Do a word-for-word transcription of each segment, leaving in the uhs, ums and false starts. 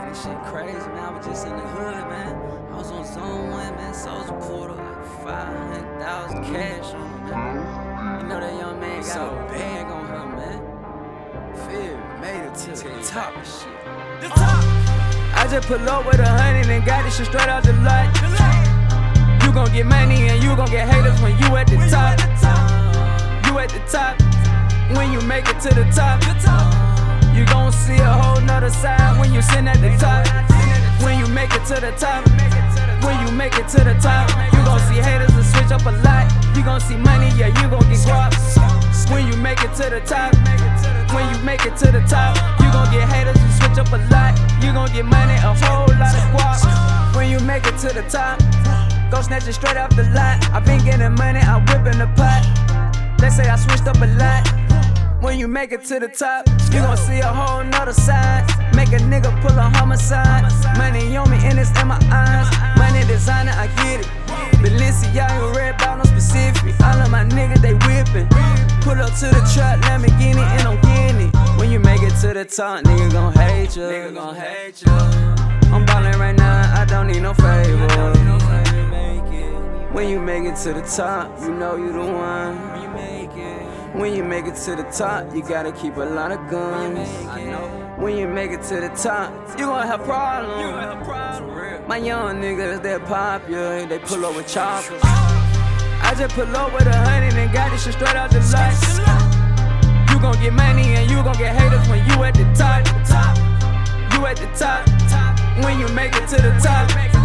This shit crazy, man. I was just in the hood, man. I was on zone one, man. Soldier pulled up like five hundred thousand cash on him, man. You know that young man got a bag on him, man. Feel made it to the top of shit. The top! I just pull up with a hundred and got this shit straight out the lot. You gon' get money and you gon' get haters when you at the top. You at the top. When you make it to the top, you gon' see a whole nother side when you sit at the top. When you make it to the top, when you make it to the top, you gon' see haters and switch up a lot. You gon' see money, yeah, you gon' get guap. When you make it to the top, when you make it to the top, you gon' get haters and switch up a lot. You gon' get money, a whole lot of guap. When you make it to the top, go snatch it straight off the lot. I been getting money, I whippin' the pot. They say I switched up a lot. When you make it to the top, you gon' see a whole nother side. Make a nigga pull a homicide. Money on me and it's in my eyes. Money designer, I get it. Balenciaga, red bottom specific. All of my niggas, they whippin'. Pull up to the truck, Lamborghini, and I'm getting it. When you make it to the top, nigga gon' hate you. Nigga gon' hate you. I'm ballin' right now, I don't need no favor. When you make it to the top, you know you the one. When you make it to the top, you gotta keep a lot of guns. When you make it to the top, you gon' have problems. My young niggas, they're popular, they pull up with choppers. I just pull up with a hundred and got this shit straight out the lot. You gon' get money and you gon' get haters when you at the top. You at the top. When you make it to the top,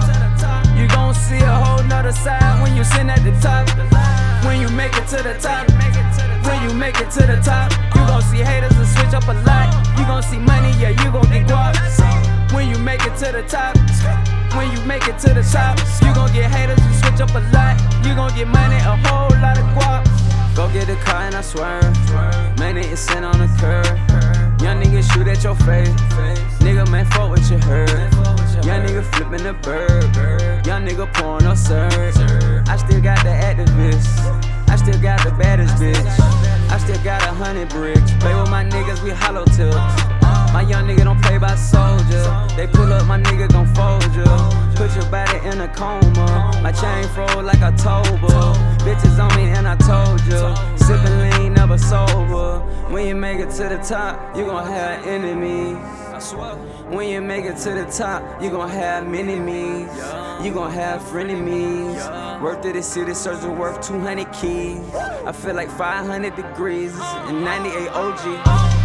you gon' see a whole nother side when you sit at the top. When you make it to the top, when you make it to the top, you gon' see haters and switch up a lot. You gon' see money, yeah, you gon' get guap. When you make it to the top, when you make it to the top, you gon' get haters and switch up a lot. You gon' get money, a whole lot of guap. Go get the car and I swear, money is sent on the curb. Young nigga shoot at your face, nigga man fuck what you heard. Young nigga flipping the bird, young nigga pouring up surge. I still got the activist, I still got the baddest bitch. I still got a hundred bricks. Play with my niggas, we hollow tips. My young nigga don't play by soldier. They pull up, my nigga gon' fold ya. Put your body in a coma. My chain froze like October. Bitches on me and I told ya. Sippin' lean, never sober. When you make it to the top, you gon' have enemies. When you make it to the top, you gon' have many me's. You gon' have frenemies. Worth of the city, surgery worth two hundred keys. I feel like five hundred degrees in ninety-eight O G.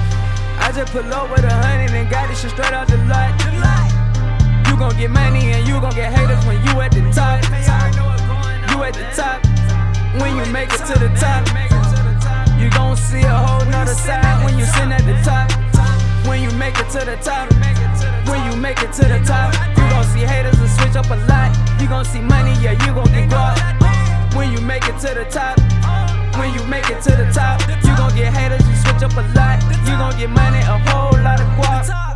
I just pull up with a hundred and got this shit straight out the lot. You gon' get money and you gon' get haters when you at the top. You at the top. When you make it to the top, you gon' see a whole nother side when you sit at the top. When you make it to the top, when you make it to the top, you gon' see haters and switch up a lot. You gon' see money, yeah, you gon' get guap. When you make it to the top, when you make it to the top, you gon' get haters and switch up a lot. You gon' get money, a whole lot of guap.